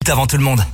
Avant tout le monde.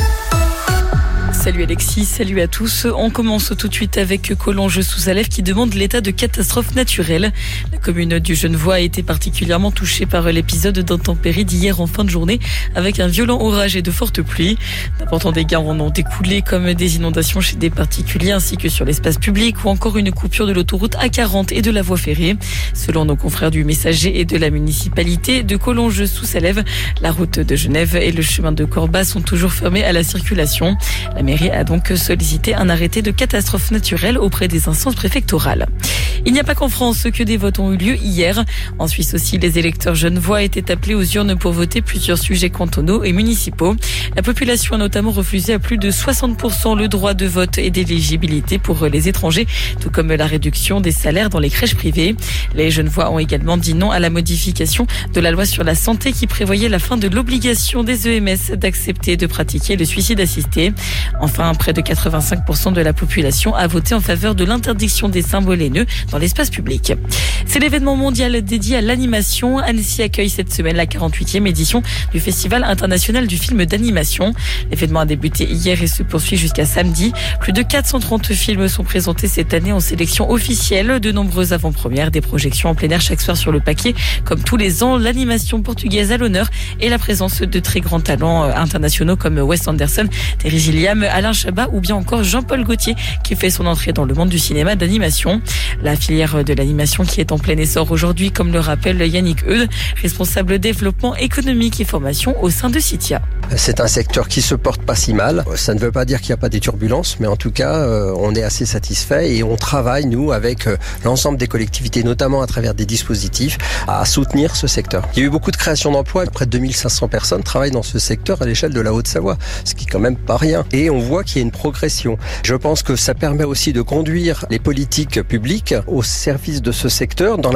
Salut Alexis, salut à tous. On commence tout de suite avec Collonges-sous-Salève qui demande l'état de catastrophe naturelle. La commune du Genevois a été particulièrement touchée par l'épisode d'intempéries d'hier en fin de journée avec un violent orage et de fortes pluies. D'importants dégâts en ont découlé comme des inondations chez des particuliers ainsi que sur l'espace public ou encore une coupure de l'autoroute A40 et de la voie ferrée. Selon nos confrères du Messager et de la municipalité de Collonges-sous-Salève, la route de Genève et le chemin de Corbas sont toujours fermés à la circulation. La mairie a donc sollicité un arrêté de catastrophe naturelle auprès des instances préfectorales. Il n'y a pas qu'en France que des votes ont eu lieu hier. En Suisse aussi, les électeurs genevois étaient appelés aux urnes pour voter plusieurs sujets cantonaux et municipaux. La population a notamment refusé à plus de 60% le droit de vote et d'éligibilité pour les étrangers, tout comme la réduction des salaires dans les crèches privées. Les genevois ont également dit non à la modification de la loi sur la santé qui prévoyait la fin de l'obligation des EMS d'accepter de pratiquer le suicide assisté. Enfin, près de 85% de la population a voté en faveur de l'interdiction des symboles haineux dans l'espace public. C'est l'événement mondial dédié à l'animation. Annecy accueille cette semaine la 48e édition du Festival international du film d'animation. L'événement a débuté hier et se poursuit jusqu'à samedi. Plus de 430 films sont présentés cette année en sélection officielle. De nombreuses avant-premières, des projections en plein air chaque soir sur le paquet. Comme tous les ans, l'animation portugaise à l'honneur et la présence de très grands talents internationaux comme Wes Anderson, Terry Gilliam, Alain Chabat ou bien encore Jean-Paul Gaultier qui fait son entrée dans le monde du cinéma d'animation. La filière de l'animation qui est en plein essor aujourd'hui, comme le rappelle Yannick Eudes, responsable développement économique et formation au sein de Citia. C'est un secteur qui se porte pas si mal. Ça ne veut pas dire qu'il n'y a pas des turbulences, mais en tout cas, on est assez satisfait et on travaille, nous, avec l'ensemble des collectivités, notamment à travers des dispositifs, à soutenir ce secteur. Il y a eu beaucoup de création d'emplois. Près de 2500 personnes travaillent dans ce secteur à l'échelle de la Haute-Savoie, ce qui est quand même pas rien. Et on voit qu'il y a une progression. Je pense que ça permet aussi de conduire les politiques publiques au service de ce secteur dans